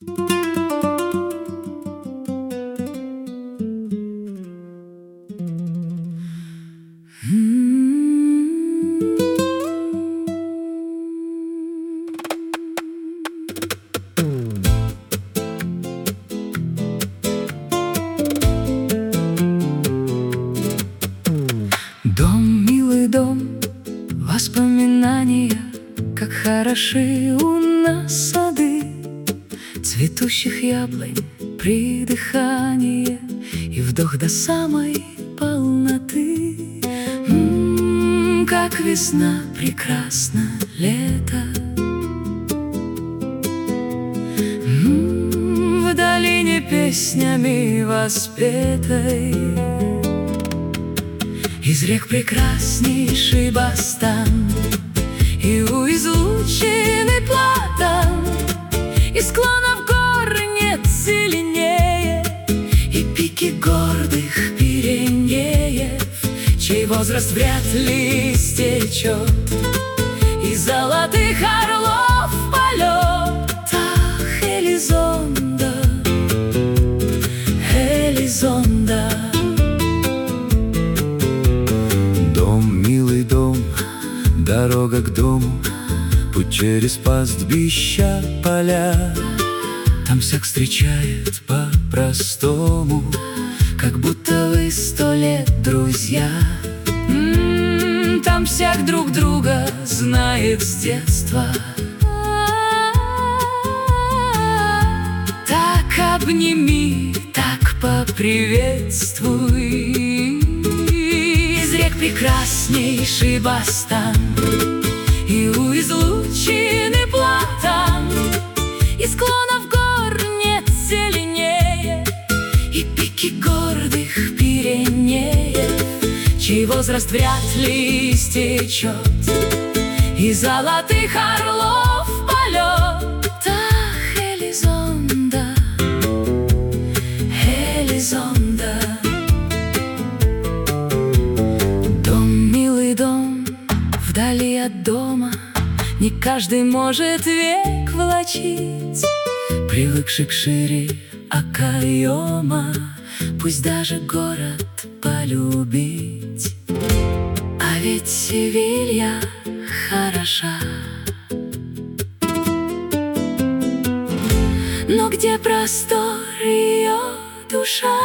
Дом, милый дом, воспоминания, как хороши у нас сады, цветущих яблонь, придыхание и вдох до самой полноты. Как весна прекрасна, лето. В долине песнями воспетой, из рек прекраснейший Бастан, и у излучины платан, и склонов гор нет зеленее, и пики гордых Пиренеев, чей возраст вряд ли истечет, и золотых орлов полет. Ах, Элизонда, Элизонда. Дорога к дому, путь через пастбища, поля. Там всяк встречает по-простому, как будто вы 100 лет друзья. Там всяк друг друга знает с детства. Так обними, так поприветствуй. Из рек прекраснейший Бастан, и у излучины платан, и склонов гор нет зеленее, и пики гордых Пиренеев, чей возраст вряд ли истечет, и золотых орлов полет. Ах, Элизонда, Элизонда. Дом, милый дом, вдали от дома не каждый может век влачить, привыкший к шире окоема, пусть даже город полюбить. А ведь Севилья хороша, но где простор ее душа?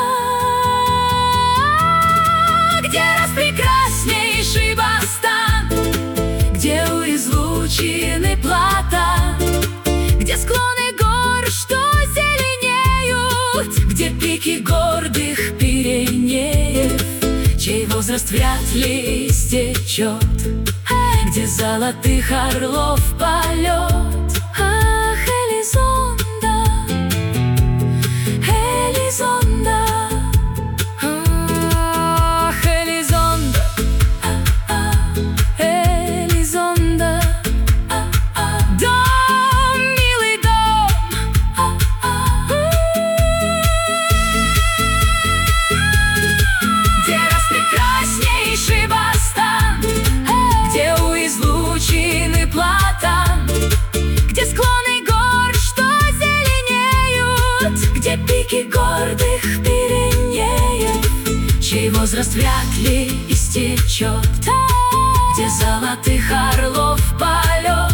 Где распрекраснейший Бастан, где у излучины платан, где склоны гор, что зеленеют, где пики гордых Пиренеев, чей возраст вряд ли истечет, где золотых орлов полет. Ах, Элизонда, Элизонда. Ах, Элизонда, Элизонда. Дом, милый дом. Где распрекраснейший Бастан, где у излучины платан, где склоны гор, что зеленеют, где пики гордых Пиренеев, чей возраст вряд ли истечет, где золотых орлов полет.